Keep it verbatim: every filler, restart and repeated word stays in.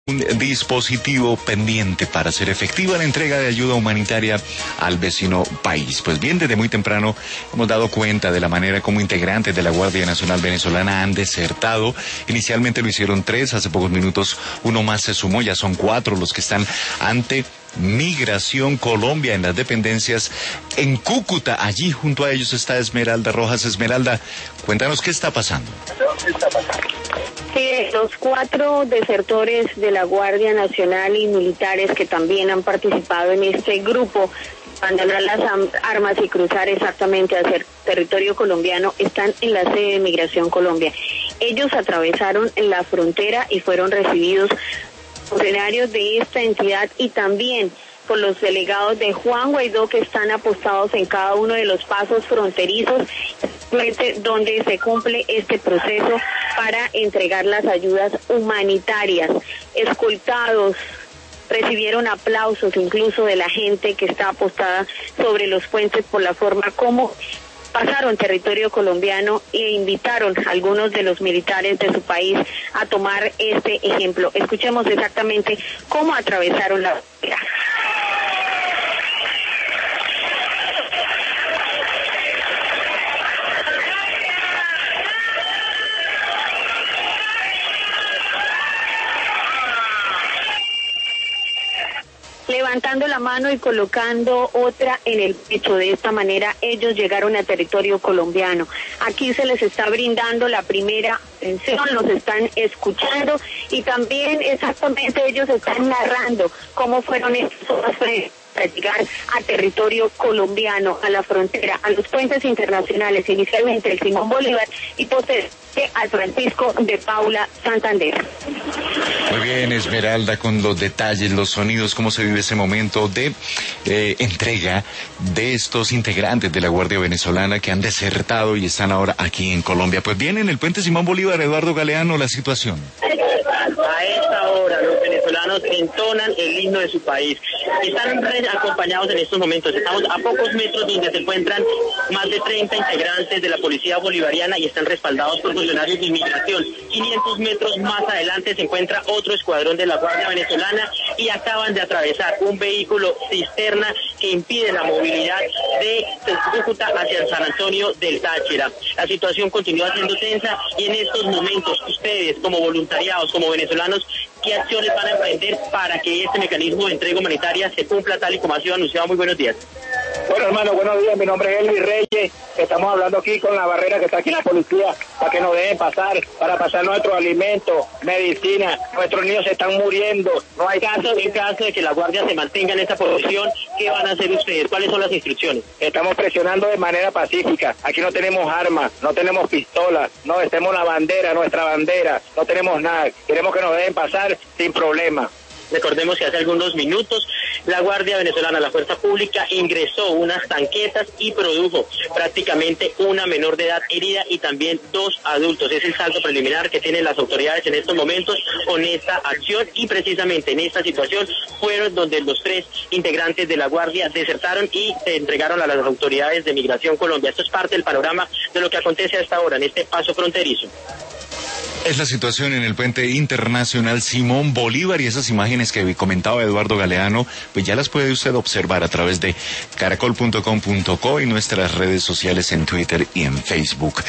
Un dispositivo pendiente para hacer efectiva la entrega de ayuda humanitaria al vecino país. Pues bien, desde muy temprano hemos dado cuenta de la manera como integrantes de la Guardia Nacional Venezolana han desertado. Inicialmente lo hicieron tres, hace pocos minutos uno más se sumó, ya son cuatro los que están ante Migración Colombia en las dependencias en Cúcuta. Allí junto a ellos está Esmeralda Rojas. Esmeralda, cuéntanos qué está pasando. ¿Qué está pasando? Sí, los cuatro desertores de la Guardia Nacional y militares que también han participado en este grupo, abandonar las armas y cruzar exactamente hacia el territorio colombiano, están en la sede de Migración Colombia. Ellos atravesaron la frontera y fueron recibidos funcionarios de esta entidad y también por los delegados de Juan Guaidó, que están apostados en cada uno de los pasos fronterizos donde se cumple este proceso para entregar las ayudas humanitarias. Escoltados, recibieron aplausos incluso de la gente que está apostada sobre los puentes por la forma como pasaron territorio colombiano e invitaron a algunos de los militares de su país a tomar este ejemplo. Escuchemos exactamente cómo atravesaron la frontera. Levantando la mano y colocando otra en el pecho. De esta manera ellos llegaron a territorio colombiano. Aquí se les está brindando la primera atención, los están escuchando y también exactamente ellos están narrando cómo fueron estos horas para llegar a territorio colombiano, a la frontera, a los puentes internacionales, inicialmente el Simón Bolívar y posteriormente al Francisco de Paula Santander. Muy bien, Esmeralda, con los detalles, los sonidos, cómo se vive ese momento de eh, entrega de estos integrantes de la Guardia Venezolana que han desertado y están ahora aquí en Colombia. Pues bien, en el puente Simón Bolívar, Eduardo Galeano, la situación. A esta hora los venezolanos entonan el himno de su país. Están acompañados en estos momentos. Estamos a pocos metros donde se encuentran más de treinta integrantes de la policía bolivariana y están respaldados por funcionarios de inmigración. quinientos metros más adelante se encuentra otro escuadrón de la Guardia Venezolana y acaban de atravesar un vehículo cisterna que impide la movilidad de Cúcuta hacia San Antonio del Táchira. La situación continúa siendo tensa y en estos momentos ustedes como voluntariados, como venezolanos, ¿qué acciones van a emprender para que este mecanismo de entrega humanitaria se cumpla tal y como ha sido anunciado? Muy buenos días. Bueno, hermano, buenos días. Mi nombre es Elvis Reyes. Estamos hablando aquí con la barrera que está aquí la policía para que nos dejen pasar, para pasar nuestros alimentos, medicina. Nuestros niños se están muriendo. No hay caso, en caso de que la Guardia se mantenga en esta posición, ¿qué van a hacer ustedes? ¿Cuáles son las instrucciones? Estamos presionando de manera pacífica. Aquí no tenemos armas, no tenemos pistolas, no tenemos la bandera, nuestra bandera, no tenemos nada. Queremos que nos dejen pasar sin problema. Recordemos que hace algunos minutos la Guardia Venezolana, la Fuerza Pública, ingresó unas tanquetas y produjo prácticamente una menor de edad herida y también dos adultos. Es el saldo preliminar que tienen las autoridades en estos momentos con esta acción y precisamente en esta situación fueron donde los tres integrantes de la Guardia desertaron y se entregaron a las autoridades de Migración Colombia. Esto es parte del panorama de lo que acontece a esta hora en este paso fronterizo. Es la situación en el puente internacional Simón Bolívar y esas imágenes que comentaba Eduardo Galeano, pues ya las puede usted observar a través de caracol punto com punto co y nuestras redes sociales en Twitter y en Facebook.